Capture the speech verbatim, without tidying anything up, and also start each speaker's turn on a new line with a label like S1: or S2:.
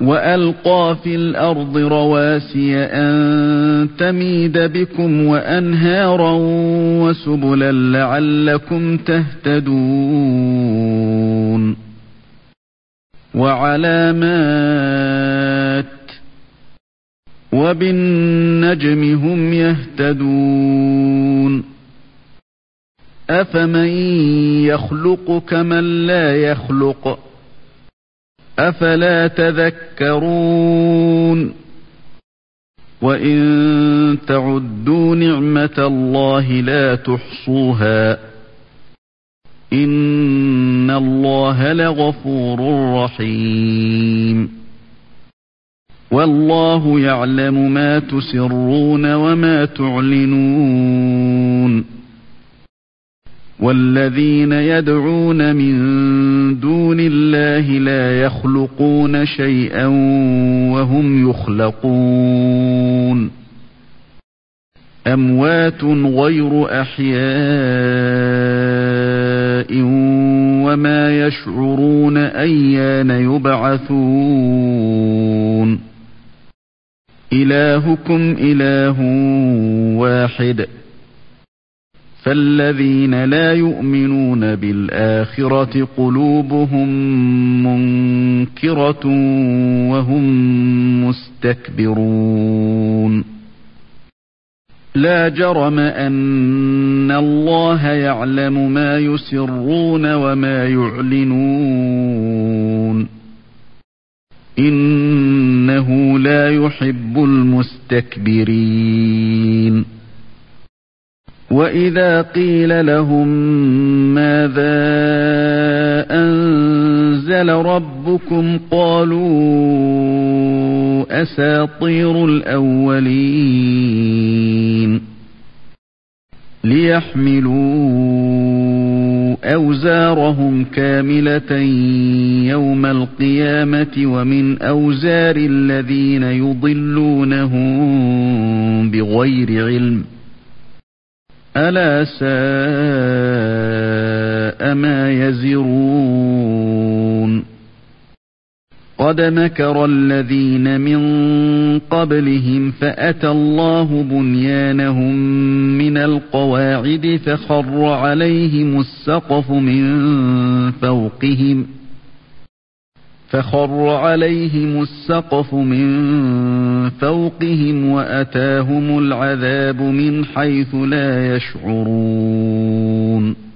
S1: وألقى في الأرض رواسي أن تميد بكم وأنهارا وسبلا لعلكم تهتدون وعلامات وبالنجم هم يهتدون أفمن يخلق كمن لا يخلق أفلا تذكرون وإن تعدوا نعمة الله لا تحصوها إن الله لغفور رحيم والله يعلم ما تسرون وما تعلنون والذين يدعون من دون الله لا يخلقون شيئا وهم يخلقون أموات غير أحياء وما يشعرون أيان يبعثون إلهكم إله واحد فالذين لا يؤمنون بالآخرة قلوبهم منكرة وهم مستكبرون لا جرم أن الله يعلم ما يسرون وما يعلنون إنه لا يحب المستكبرين وإذا قيل لهم ماذا أنزل ربكم قالوا أساطير الأولين ليحملوا أوزارهم كاملة يوم القيامة ومن أوزار الذين يضلونهم بغير علم ألا ساء ما يزرون قد مكر الذين من قبلهم فأتى الله بنيانهم من القواعد فخر عليهم السقف من فوقهم فخر عليهم السقف من فوقهم وأتاهم العذاب من حيث لا يشعرون